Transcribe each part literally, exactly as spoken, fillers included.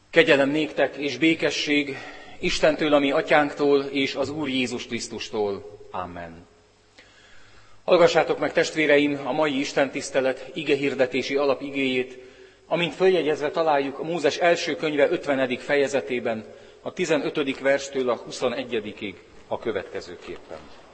Kegyelem néktek és békesség Istentől, a mi atyánktól és az Úr Jézus Krisztustól. Amen. Hallgassátok meg, testvéreim, a mai istentisztelet igehirdetési alapigéjét, amint följegyezve találjuk a Mózes első könyve ötvenedik fejezetében, a tizenötödik verstől a huszonegyedikig a következőképpen.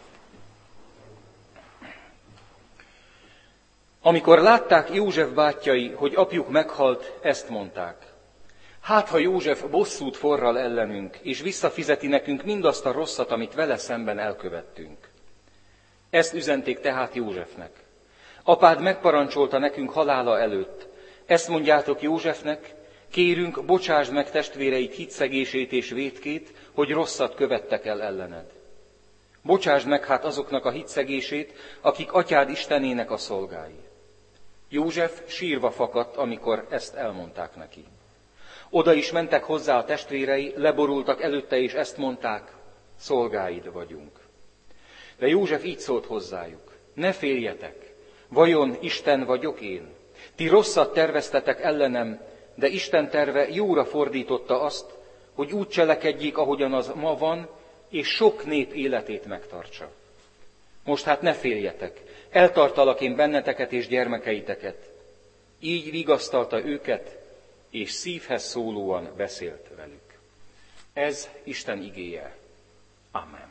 Amikor látták József bátyjai, hogy apjuk meghalt, ezt mondták: hát, ha József bosszút forral ellenünk, és visszafizeti nekünk mindazt a rosszat, amit vele szemben elkövettünk. Ezt üzenték tehát Józsefnek. Apád megparancsolta nekünk halála előtt. Ezt mondjátok Józsefnek: kérünk, bocsásd meg testvéreit hitszegését és vétkét, hogy rosszat követtek el ellened. Bocsásd meg hát azoknak a hitszegését, akik atyád Istenének a szolgái. József sírva fakadt, amikor ezt elmondták neki. Oda is mentek hozzá a testvérei, leborultak előtte, és ezt mondták: szolgáid vagyunk. De József így szólt hozzájuk: ne féljetek, vajon Isten vagyok én? Ti rosszat terveztetek ellenem, de Isten terve jóra fordította azt, hogy úgy cselekedjék, ahogyan az ma van, és sok nép életét megtartsa. Most hát ne féljetek, eltartalak én benneteket és gyermekeiteket. Így vigasztalta őket, és szívhez szólóan beszélt velük. Ez Isten igéje. Amen.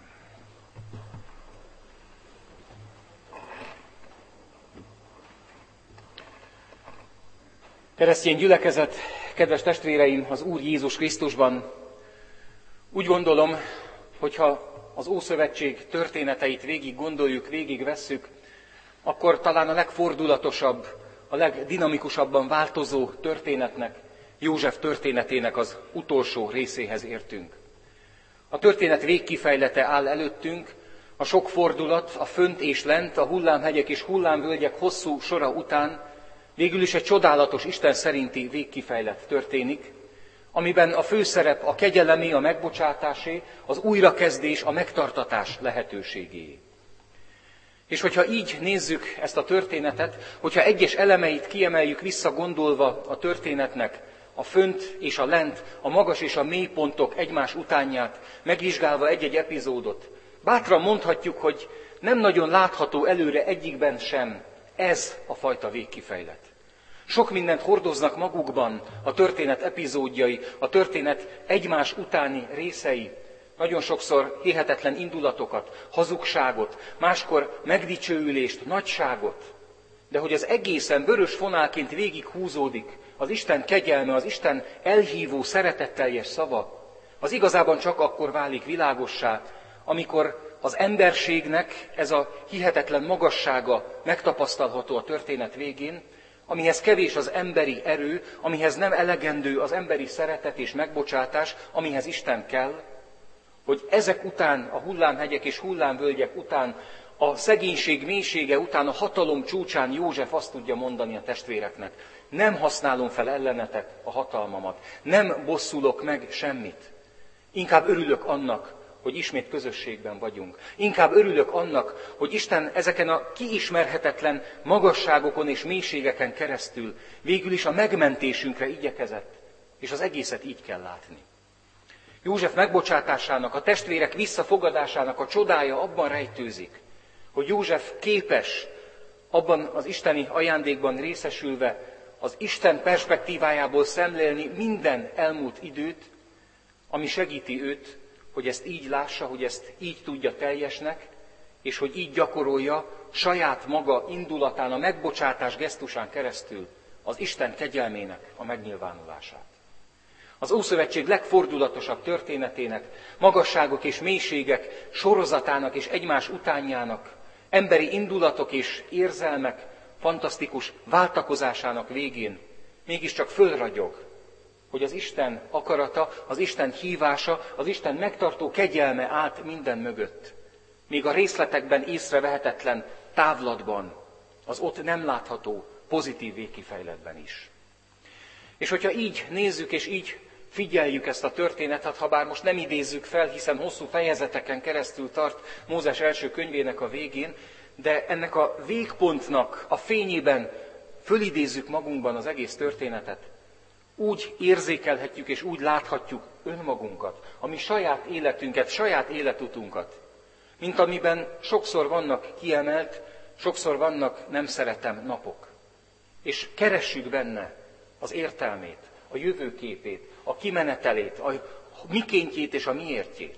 Keresztény gyülekezet, kedves testvéreim, az Úr Jézus Krisztusban, úgy gondolom, hogyha az Ószövetség történeteit végig gondoljuk, végig vesszük, akkor talán a legfordulatosabb, a legdinamikusabban változó történetnek, József történetének az utolsó részéhez értünk. A történet végkifejlete áll előttünk, a sok fordulat, a fönt és lent, a hullámhegyek és hullámvölgyek hosszú sora után végül is egy csodálatos Isten szerinti végkifejlet történik, amiben a főszerep a kegyelemé, a megbocsátásé, az újrakezdés, a megtartatás lehetőségé. És hogyha így nézzük ezt a történetet, hogyha egyes elemeit kiemeljük visszagondolva a történetnek, a fönt és a lent, a magas és a mély pontok egymás utánját, megvizsgálva egy-egy epizódot, bátran mondhatjuk, hogy nem nagyon látható előre egyikben sem ez a fajta végkifejlet. Sok mindent hordoznak magukban a történet epizódjai, a történet egymás utáni részei. Nagyon sokszor hihetetlen indulatokat, hazugságot, máskor megdicsőülést, nagyságot. De hogy az egészen vörös fonálként végig húzódik az Isten kegyelme, az Isten elhívó, szeretetteljes szava, az igazában csak akkor válik világossá, amikor az emberségnek ez a hihetetlen magassága megtapasztalható a történet végén, amihez kevés az emberi erő, amihez nem elegendő az emberi szeretet és megbocsátás, amihez Isten kell, hogy ezek után, a hullámhegyek és hullámvölgyek után, a szegénység mélysége után, a hatalom csúcsán József azt tudja mondani a testvéreknek: nem használom fel ellenetek a hatalmamat, nem bosszulok meg semmit. Inkább örülök annak, hogy ismét közösségben vagyunk. Inkább örülök annak, hogy Isten ezeken a kiismerhetetlen magasságokon és mélységeken keresztül végül is a megmentésünkre igyekezett, és az egészet így kell látni. József megbocsátásának, a testvérek visszafogadásának a csodája abban rejtőzik, hogy József képes abban az isteni ajándékban részesülve az Isten perspektívájából szemlélni minden elmúlt időt, ami segíti őt, hogy ezt így lássa, hogy ezt így tudja teljesnek, és hogy így gyakorolja saját maga indulatán, a megbocsátás gesztusán keresztül az Isten kegyelmének a megnyilvánulását. Az Ószövetség legfordulatosabb történetének, magasságok és mélységek sorozatának és egymás utánjának, emberi indulatok és érzelmek fantasztikus váltakozásának végén mégiscsak fölragyog, hogy az Isten akarata, az Isten hívása, az Isten megtartó kegyelme állt minden mögött. Még a részletekben észrevehetetlen távlatban, az ott nem látható pozitív végkifejletben is. És hogyha így nézzük és így figyeljük ezt a történetet, ha bár most nem idézzük fel, hiszen hosszú fejezeteken keresztül tart Mózes első könyvének a végén, de ennek a végpontnak a fényében fölidézzük magunkban az egész történetet, Úgy érzékelhetjük és úgy láthatjuk önmagunkat, a mi saját életünket, saját életutunkat, mint amiben sokszor vannak kiemelt, sokszor vannak nem szeretem napok. És keressük benne az értelmét, a jövőképét, a kimenetelét, a mikéntjét és a miértjét.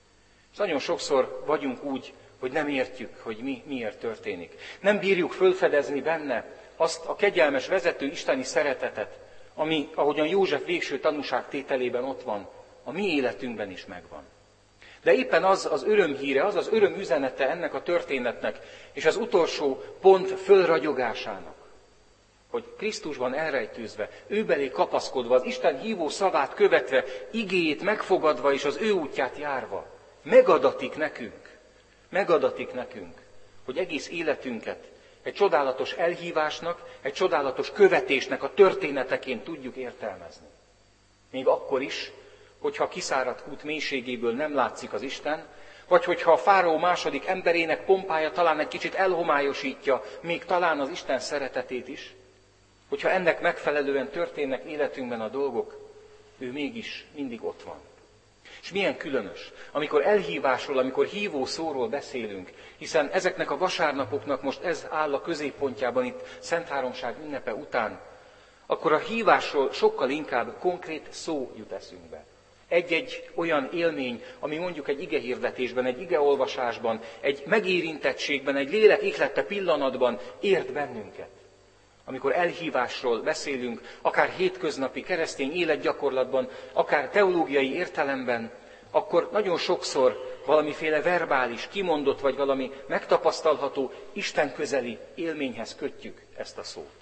És nagyon sokszor vagyunk úgy, hogy nem értjük, hogy mi miért történik. Nem bírjuk fölfedezni benne azt a kegyelmes vezető isteni szeretetet, ami, ahogyan József végső tanúságtételében ott van, a mi életünkben is megvan. De éppen az az örömhíre, az az örömüzenete ennek a történetnek, és az utolsó pont fölragyogásának, hogy Krisztusban elrejtőzve, őbelé kapaszkodva, az Isten hívó szavát követve, igéjét megfogadva és az ő útját járva, megadatik nekünk, megadatik nekünk, hogy egész életünket egy csodálatos elhívásnak, egy csodálatos követésnek a történeteként tudjuk értelmezni. Még akkor is, hogyha a kiszáradt kút mélységéből nem látszik az Isten, vagy hogyha a fáraó második emberének pompája talán egy kicsit elhomályosítja, még talán az Isten szeretetét is, hogyha ennek megfelelően történnek életünkben a dolgok, ő mégis mindig ott van. És milyen különös, amikor elhívásról, amikor hívó szóról beszélünk, hiszen ezeknek a vasárnapoknak most ez áll a középpontjában itt Szentháromság ünnepe után, akkor a hívásról sokkal inkább konkrét szó jut eszünkbe. Egy-egy olyan élmény, ami mondjuk egy igehirdetésben, egy igeolvasásban, egy megérintettségben, egy lélek ihlette pillanatban ért bennünket. Amikor elhívásról beszélünk, akár hétköznapi keresztény életgyakorlatban, akár teológiai értelemben, akkor nagyon sokszor valamiféle verbális, kimondott vagy valami megtapasztalható, Isten közeli élményhez kötjük ezt a szót.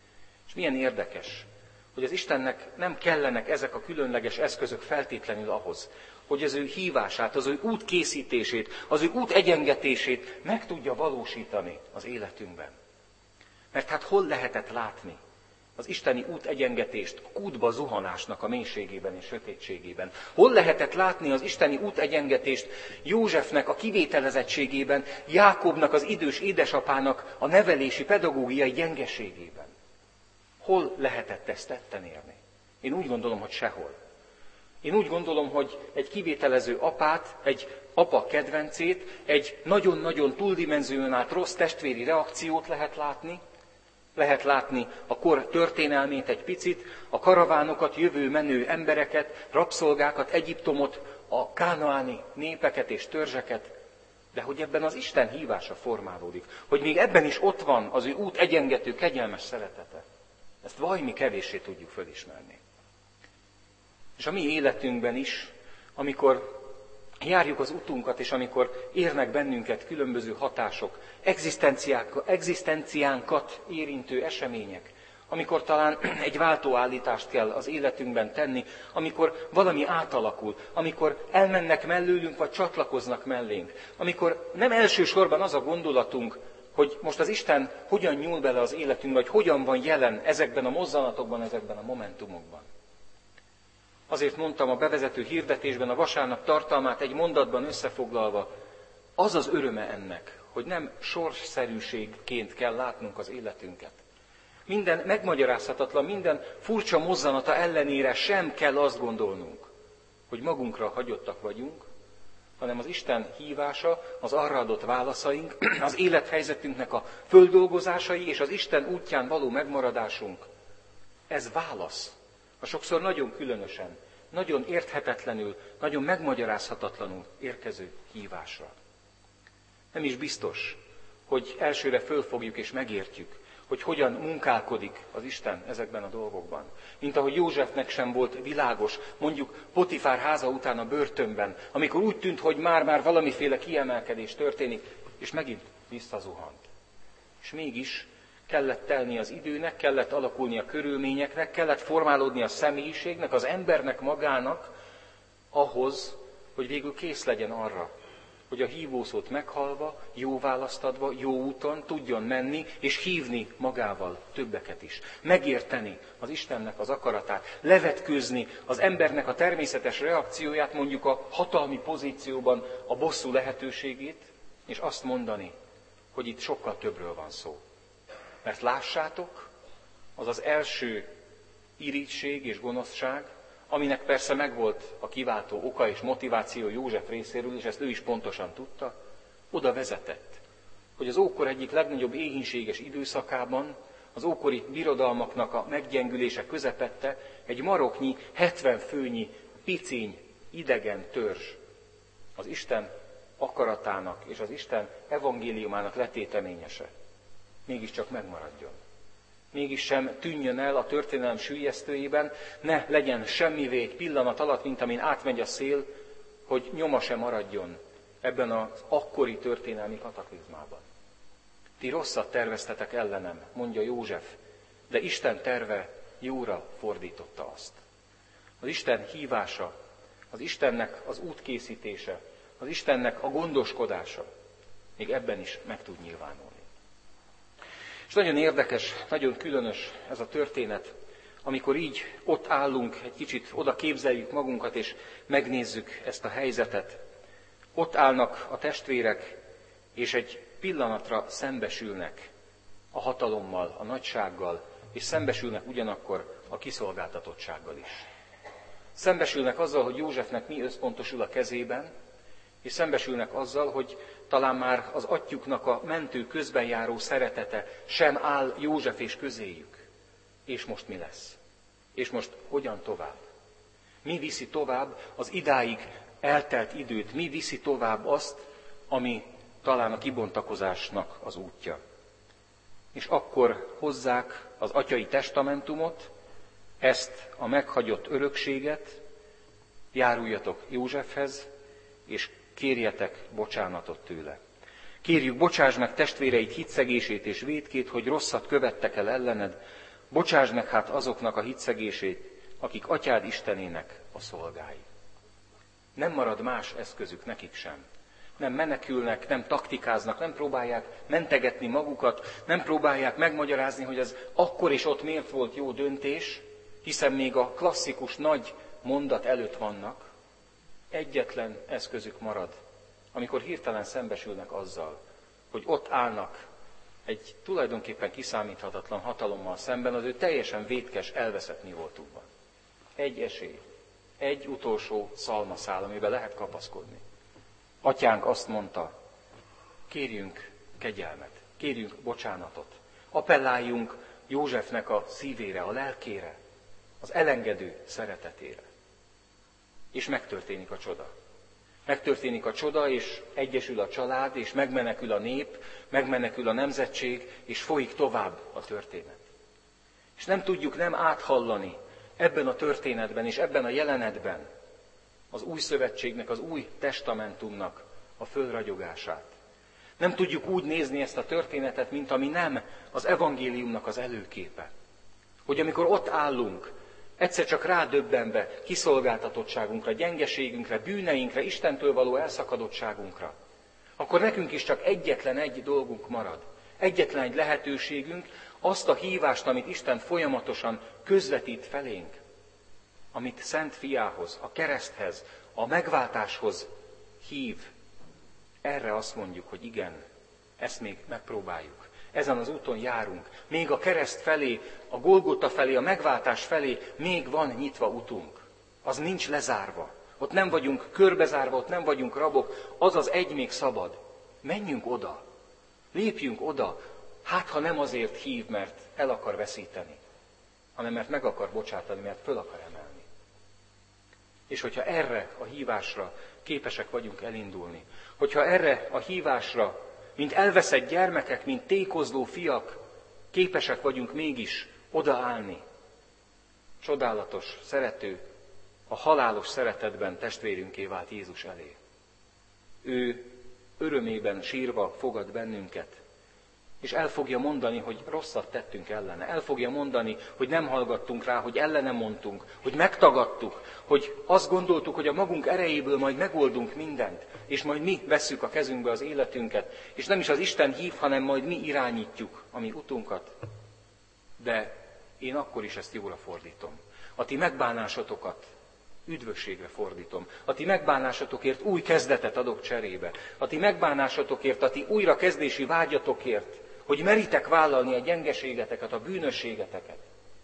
És milyen érdekes, hogy az Istennek nem kellenek ezek a különleges eszközök feltétlenül ahhoz, hogy az ő hívását, az ő útkészítését, az ő út egyengetését meg tudja valósítani az életünkben. Mert hát hol lehetett látni az isteni út egyengetést a kútba zuhanásnak a mélységében és sötétségében? Hol lehetett látni az isteni út egyengetést Józsefnek a kivételezettségében, Jákobnak, az idős édesapának a nevelési, pedagógiai gyengeségében? Hol lehetett ezt tetten érni? Én úgy gondolom, hogy sehol. Én úgy gondolom, hogy egy kivételező apát, egy apa kedvencét, egy nagyon-nagyon túldimenzionált rossz testvéri reakciót lehet látni, lehet látni a kor történelmét egy picit, a karavánokat, jövő menő embereket, rabszolgákat, Egyiptomot, a kánaáni népeket és törzseket, de hogy ebben az Isten hívása formálódik, hogy még ebben is ott van az ő út egyengető, kegyelmes szeretete. Ezt vajmi kevéssé tudjuk fölismerni. És a mi életünkben is, amikor járjuk az utunkat, és amikor érnek bennünket különböző hatások, egzisztenciánkat érintő események, amikor talán egy váltóállítást kell az életünkben tenni, amikor valami átalakul, amikor elmennek mellőlünk, vagy csatlakoznak mellénk, amikor nem elsősorban az a gondolatunk, hogy most az Isten hogyan nyúl bele az életünkbe, vagy hogyan van jelen ezekben a mozzanatokban, ezekben a momentumokban. Azért mondtam a bevezető hirdetésben a vasárnap tartalmát egy mondatban összefoglalva, az az öröme ennek, hogy nem sorsszerűségként kell látnunk az életünket. Minden megmagyarázhatatlan, minden furcsa mozzanata ellenére sem kell azt gondolnunk, hogy magunkra hagyottak vagyunk, hanem az Isten hívása, az arra adott válaszaink, az élethelyzetünknek a földolgozásai és az Isten útján való megmaradásunk, ez válasz. A sokszor nagyon különösen, nagyon érthetetlenül, nagyon megmagyarázhatatlanul érkező hívásra. Nem is biztos, hogy elsőre fölfogjuk és megértjük, hogy hogyan munkálkodik az Isten ezekben a dolgokban. Mint ahogy Józsefnek sem volt világos, mondjuk Potifár háza után a börtönben, amikor úgy tűnt, hogy már-már valamiféle kiemelkedés történik, és megint visszazuhant. És mégis kellett telni az időnek, kellett alakulni a körülményeknek, kellett formálódni a személyiségnek, az embernek magának, ahhoz, hogy végül kész legyen arra, hogy a hívószót meghalva, jó választ adva, jó úton tudjon menni, és hívni magával többeket is. Megérteni az Istennek az akaratát, levetkőzni az embernek a természetes reakcióját, mondjuk a hatalmi pozícióban a bosszú lehetőségét, és azt mondani, hogy itt sokkal többről van szó. Mert lássátok, az az első irigység és gonoszság, aminek persze megvolt a kiváltó oka és motiváció József részéről, és ezt ő is pontosan tudta, oda vezetett, hogy az ókor egyik legnagyobb éhínséges időszakában, az ókori birodalmaknak a meggyengülése közepette egy maroknyi, hetven főnyi, piciny, idegen törzs az Isten akaratának és az Isten evangéliumának letéteményese mégiscsak megmaradjon. Mégis sem tűnjön el a történelem süllyesztőjében, ne legyen semmivé egy pillanat alatt, mint amin átmegy a szél, hogy nyoma se maradjon ebben az akkori történelmi kataklizmában. Ti rosszat terveztetek ellenem, mondja József, de Isten terve jóra fordította azt. Az Isten hívása, az Istennek az útkészítése, az Istennek a gondoskodása még ebben is meg tud nyilvánulni. És nagyon érdekes, nagyon különös ez a történet, amikor így ott állunk, egy kicsit oda képzeljük magunkat, és megnézzük ezt a helyzetet. Ott állnak a testvérek, és egy pillanatra szembesülnek a hatalommal, a nagysággal, és szembesülnek ugyanakkor a kiszolgáltatottsággal is. Szembesülnek azzal, hogy Józsefnek mi összpontosul a kezében, és szembesülnek azzal, hogy talán már az atyjuknak a mentő közben járó szeretete sem áll József és közéjük. És most mi lesz? És most hogyan tovább? Mi viszi tovább az idáig eltelt időt? Mi viszi tovább azt, ami talán a kibontakozásnak az útja? És akkor hozzák az atyai testamentumot, ezt a meghagyott örökséget, járuljatok Józsefhez, és kérjetek bocsánatot tőle. Kérjük, bocsáss meg testvéreit hitszegését és vétkét, hogy rosszat követtek el ellened, bocsáss meg hát azoknak a hitszegését, akik atyád Istenének a szolgái. Nem marad más eszközük nekik sem. Nem menekülnek, nem taktikáznak, nem próbálják mentegetni magukat, nem próbálják megmagyarázni, hogy ez akkor és ott miért volt jó döntés, hiszen még a klasszikus nagy mondat előtt vannak. Egyetlen eszközük marad, amikor hirtelen szembesülnek azzal, hogy ott állnak egy tulajdonképpen kiszámíthatatlan hatalommal szemben, az ő teljesen vétkes, elveszett mi voltukban. Egy esély, egy utolsó szalmaszál, amiben lehet kapaszkodni. Atyánk azt mondta, kérjünk kegyelmet, kérjünk bocsánatot, appelláljunk Józsefnek a szívére, a lelkére, az elengedő szeretetére. És megtörténik a csoda. Megtörténik a csoda, és egyesül a család, és megmenekül a nép, megmenekül a nemzetség, és folyik tovább a történet. És nem tudjuk nem áthallani ebben a történetben és ebben a jelenetben az új szövetségnek, az új testamentumnak a fölragyogását. Nem tudjuk úgy nézni ezt a történetet, mint ami nem az evangéliumnak az előképe. Hogy amikor ott állunk, egyszer csak rádöbbenve kiszolgáltatottságunkra, gyengeségünkre, bűneinkre, Istentől való elszakadottságunkra, akkor nekünk is csak egyetlen egy dolgunk marad. Egyetlen egy lehetőségünk, azt a hívást, amit Isten folyamatosan közvetít felénk, amit Szent Fiához, a kereszthez, a megváltáshoz hív. Erre azt mondjuk, hogy igen, ezt még megpróbáljuk. Ezen az úton járunk. Még a kereszt felé, a Golgota felé, a megváltás felé még van nyitva utunk. Az nincs lezárva. Ott nem vagyunk körbezárva, ott nem vagyunk rabok. Az az egy még szabad. Menjünk oda. Lépjünk oda. Hát, ha nem azért hív, mert el akar veszíteni, hanem mert meg akar bocsátani, mert föl akar emelni. És hogyha erre a hívásra képesek vagyunk elindulni, hogyha erre a hívásra, mint elveszett gyermekek, mint tékozló fiak, képesek vagyunk mégis odaállni. Csodálatos, szerető, a halálos szeretetben testvérünké vált Jézus elé. Ő örömében sírva fogad bennünket, és el fogja mondani, hogy rosszat tettünk ellene. El fogja mondani, hogy nem hallgattunk rá, hogy ellene mondtunk, hogy megtagadtuk, hogy azt gondoltuk, hogy a magunk erejéből majd megoldunk mindent, és majd mi vesszük a kezünkbe az életünket, és nem is az Isten hív, hanem majd mi irányítjuk a mi utunkat. De én akkor is ezt jóra fordítom. A ti megbánásotokat üdvösségre fordítom. A ti megbánásotokért új kezdetet adok cserébe. A ti megbánásotokért, a ti újrakezdési vágyatokért, hogy meritek vállalni a gyengeségeteket, a bűnösségeteket.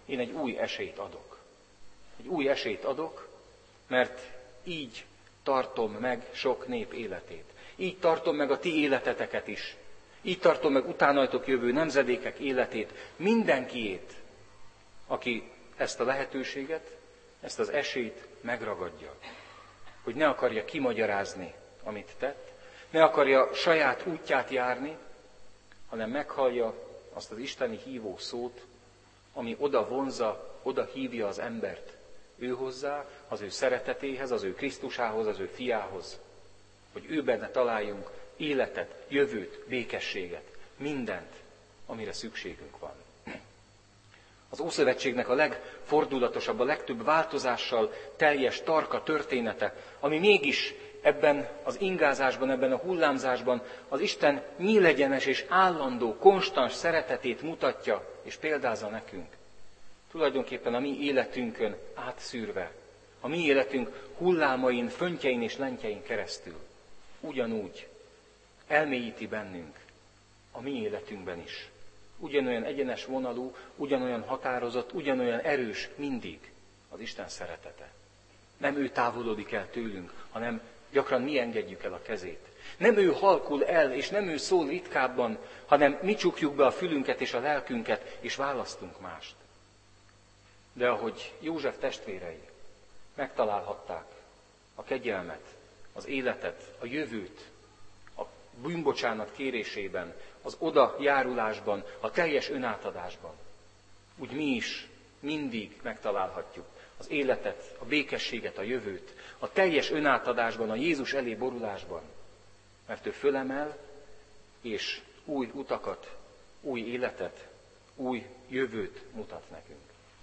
én egy új esélyt adok. Egy új esélyt adok, mert így tartom meg sok nép életét. Így tartom meg a ti életeteket is. Így tartom meg utánajtok jövő nemzedékek életét, mindenkiét, aki ezt a lehetőséget, ezt az esélyt megragadja. Hogy ne akarja kimagyarázni, amit tett, ne akarja saját útját járni, hanem meghallja azt az isteni hívó szót, ami oda vonzza, oda hívja az embert ő hozzá, az ő szeretetéhez, az ő Krisztusához, az ő fiához, hogy ő benne találjunk életet, jövőt, békességet, mindent, amire szükségünk van. Az Ószövetségnek a legfordulatosabb, a legtöbb változással teljes, tarka története, ami mégis ebben az ingázásban, ebben a hullámzásban az Isten nyílegyenes és állandó, konstans szeretetét mutatja és példázza nekünk. Tulajdonképpen a mi életünkön átszűrve, a mi életünk hullámain, föntjein és lentjein keresztül. Ugyanúgy elmélyíti bennünk a mi életünkben is. Ugyanolyan egyenes vonalú, ugyanolyan határozott, ugyanolyan erős mindig az Isten szeretete. Nem ő távolodik el tőlünk, hanem gyakran mi engedjük el a kezét. Nem ő halkul el, és nem ő szól ritkábban, hanem mi csukjuk be a fülünket és a lelkünket, és választunk mást. De ahogy József testvérei megtalálhatták a kegyelmet, az életet, a jövőt, a bűnbocsánat kérésében, az oda járulásban, a teljes önátadásban, úgy mi is mindig megtalálhatjuk az életet, a békességet, a jövőt, a teljes önátadásban, a Jézus elé borulásban, mert ő fölemel, és új utakat, új életet, új jövőt mutat nekünk.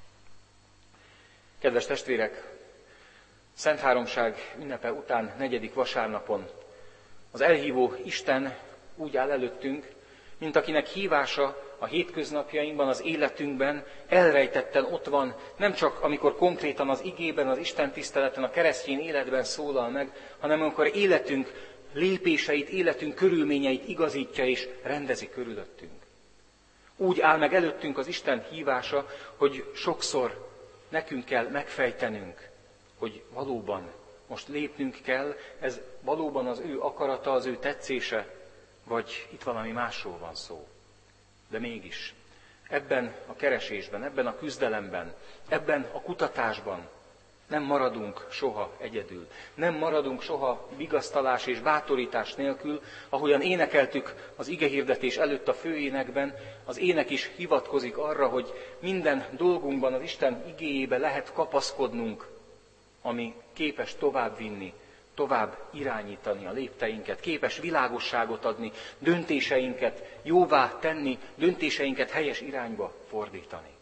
Kedves testvérek, Szent Háromság ünnepe után, negyedik vasárnapon az elhívó Isten úgy áll előttünk, mint akinek hívása a hétköznapjainkban, az életünkben elrejtetten ott van, nem csak amikor konkrétan az igében, az Isten tiszteleten, a keresztény életben szólal meg, hanem amikor életünk lépéseit, életünk körülményeit igazítja és rendezi körülöttünk. Úgy áll meg előttünk az Isten hívása, hogy sokszor nekünk kell megfejtenünk, hogy valóban most lépnünk kell, ez valóban az ő akarata, az ő tetszése, vagy itt valami másról van szó. De mégis ebben a keresésben, ebben a küzdelemben, ebben a kutatásban nem maradunk soha egyedül. Nem maradunk soha vigasztalás és bátorítás nélkül, ahogyan énekeltük az igehirdetés előtt a főénekben, az ének is hivatkozik arra, hogy minden dolgunkban az Isten igéjébe lehet kapaszkodnunk, ami képes továbbvinni, tovább irányítani a lépteinket, képes világosságot adni, döntéseinket jóvá tenni, döntéseinket helyes irányba fordítani.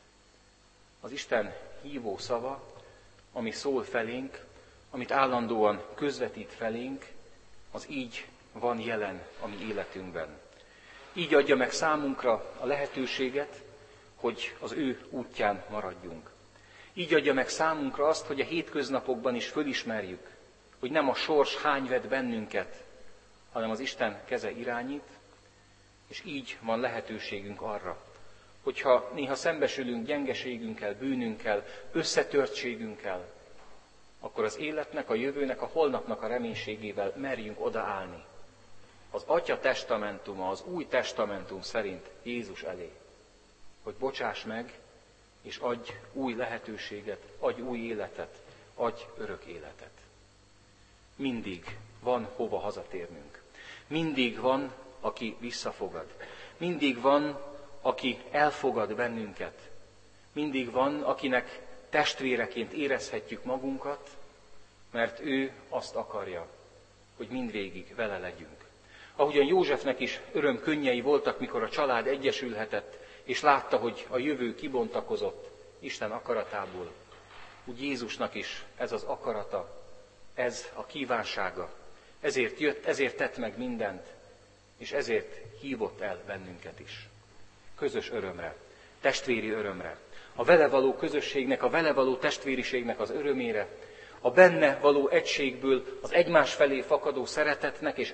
Az Isten hívó szava, ami szól felénk, amit állandóan közvetít felénk, az így van jelen a mi életünkben. Így adja meg számunkra a lehetőséget, hogy az ő útján maradjunk. Így adja meg számunkra azt, hogy a hétköznapokban is fölismerjük, hogy nem a sors hányved bennünket, hanem az Isten keze irányít, és így van lehetőségünk arra, hogyha néha szembesülünk gyengeségünkkel, bűnünkkel, összetörtségünkkel, akkor az életnek, a jövőnek, a holnapnak a reménységével merjünk odaállni. Az Atya testamentuma, az új testamentum szerint Jézus elé, hogy bocsáss meg, és adj új lehetőséget, adj új életet, adj örök életet. Mindig van hova hazatérnünk. Mindig van, aki visszafogad. Mindig van, aki elfogad bennünket. Mindig van, akinek testvéreként érezhetjük magunkat, mert ő azt akarja, hogy mindvégig vele legyünk. Ahogyan Józsefnek is örömkönnyei voltak, mikor a család egyesülhetett, és látta, hogy a jövő kibontakozott Isten akaratából, úgy Jézusnak is ez az akarata, ez a kívánsága. Ezért jött, ezért tett meg mindent, és ezért hívott el bennünket is. Közös örömre, testvéri örömre, a vele való közösségnek, a vele való testvériségnek az örömére, a benne való egységből az egymás felé fakadó szeretetnek és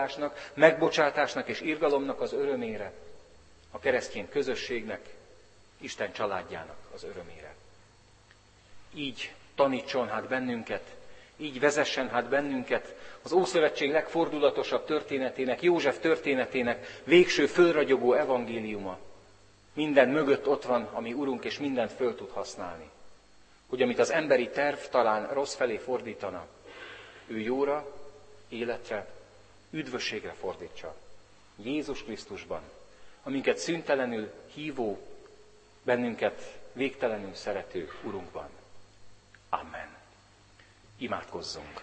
elfogadásnak, megbocsátásnak és irgalomnak az örömére, a keresztény közösségnek Isten családjának az örömére. Így tanítson hát bennünket, így vezessen hát bennünket az Ószövetség legfordulatosabb történetének, József történetének végső fölragyogó evangéliuma. Minden mögött ott van a mi Urunk, és mindent föl tud használni. Hogy amit az emberi terv talán rossz felé fordítana, ő jóra, életre, üdvösségre fordítsa. Jézus Krisztusban, aminket szüntelenül hívó, bennünket végtelenül szerető Urunkban. Amen. Imádkozzunk.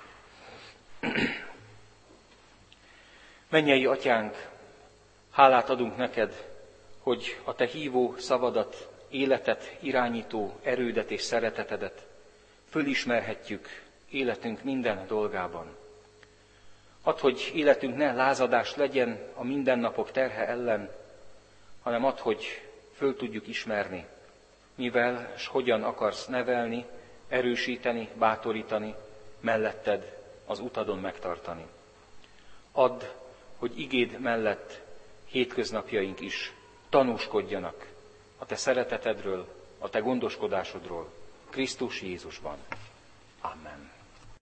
Mennyei Atyánk, hálát adunk neked, hogy a te hívó szavadat, életet, irányító erődet és szeretetedet fölismerhetjük életünk minden dolgában. Add, hogy életünk ne lázadás legyen a mindennapok terhe ellen, hanem add, hogy föl tudjuk ismerni, mivel és hogyan akarsz nevelni, erősíteni, bátorítani, melletted az utadon megtartani. Add, hogy igéd mellett hétköznapjaink is tanúskodjanak a te szeretetedről, a te gondoskodásodról, Krisztus Jézusban. Amen.